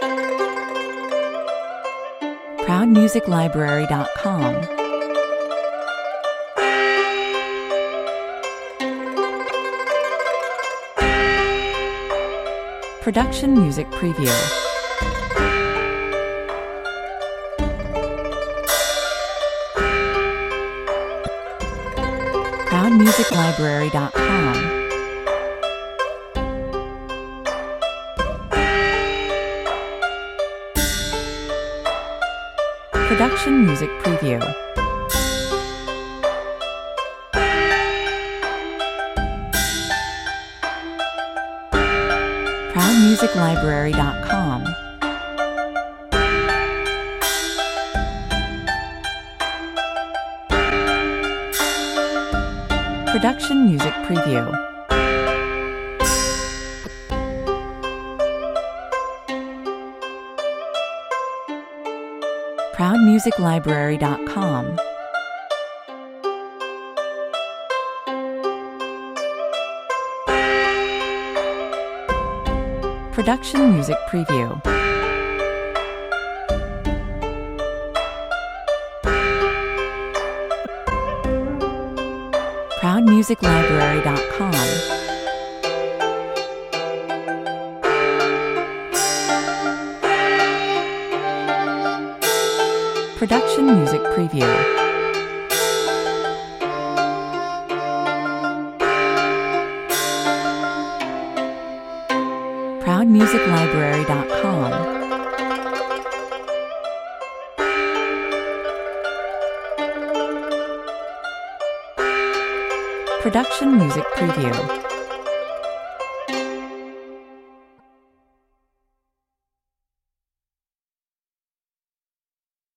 ProudMusicLibrary.com. Production Music Preview. ProudMusicLibrary.com. Production Music Preview. ProudMusicLibrary.com. Production Music Preview. ProudMusicLibrary.com. Production Music Preview. ProudMusicLibrary.com. Production Music Preview. ProudMusicLibrary.com. Production Music Preview.